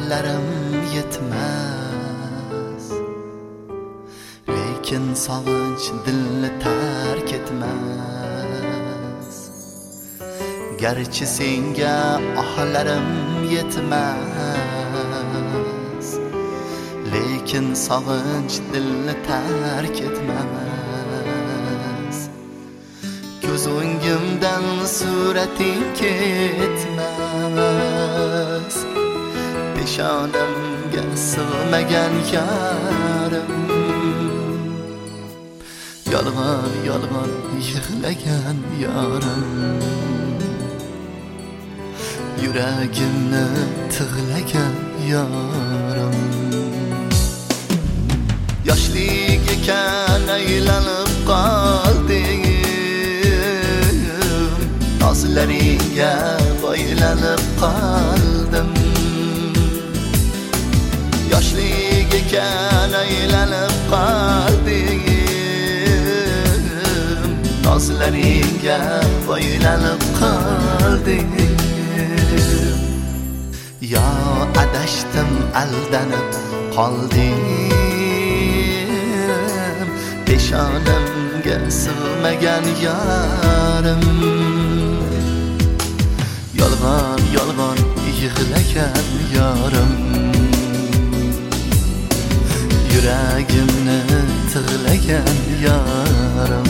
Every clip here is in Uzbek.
ohlarim yetmez, lekin sog'inch dilni tark etmaz. Garchi senga ohlarim yetmez, lekin sog'inch dilni tark etmaz. Ko'z o'ngimdan surating ketmas, peshonamga sig'magan yarim, yolg'on yolg'on yig'lagan yarim, yuragimni tig'lagan yarim. Yoshlik ekan aylanib qoldim, nozlaringga boylanib qoldim. Yoshlik ekan aylanib qoldim, nozlaringga boylanib qoldim. Yo adashdim, aldanib qoldim, peshonamga sig'magan yarim, yolg'on yolg'on yig'lagan yarim, yuragimni tig'lagan yarim.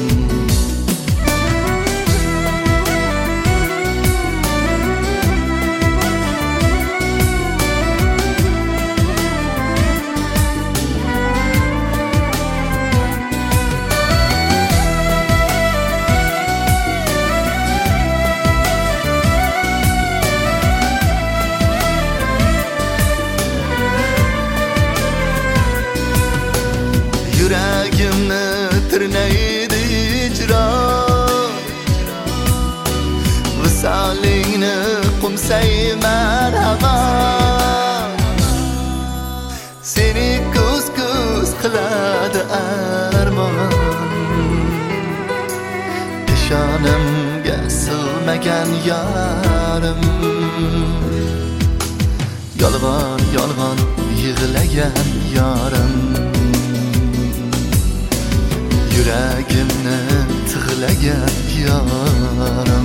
Yuragimni tirnaydi ijron, visolingni qumsay marhamat. Seni ko'z qiladi armon, peshonamga sig'magan yarim, yolg'on yolg'on yig'lagan yarim, yuragimni tig'lagan yarim.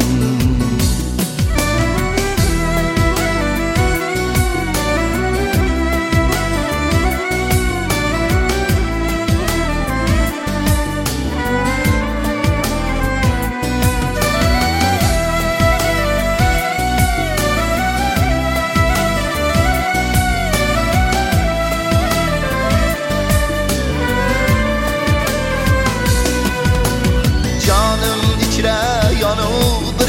Yonib bir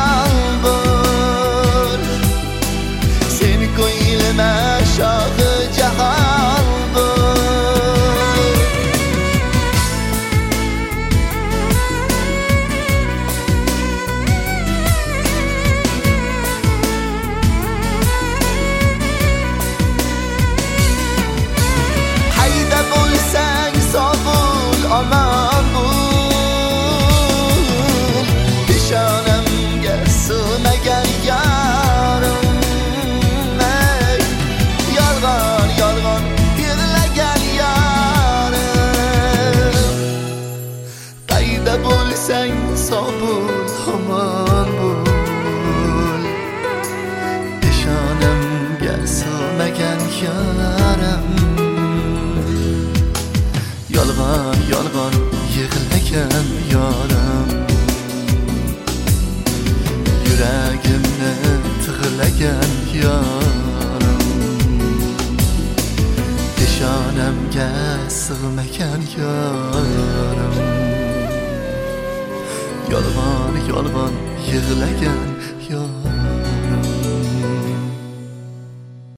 jalbur, seni ko'ylima shohi jahon bur. Hayda bo'lsang sog'ul omon bul, peshonamga sig'magan yarim, yolg'on yolg'on yig'lagan yarim. Qayda bo'lsang sog' bo'l, omon bo'l, peshonamga sig'magan yarim, yolg'on yolg'on yig'lagan yarim, yuragimni tig'lagan yarim, peshonamga sig'magan yarim, yolg'on yolg'on yig'lagan yarim.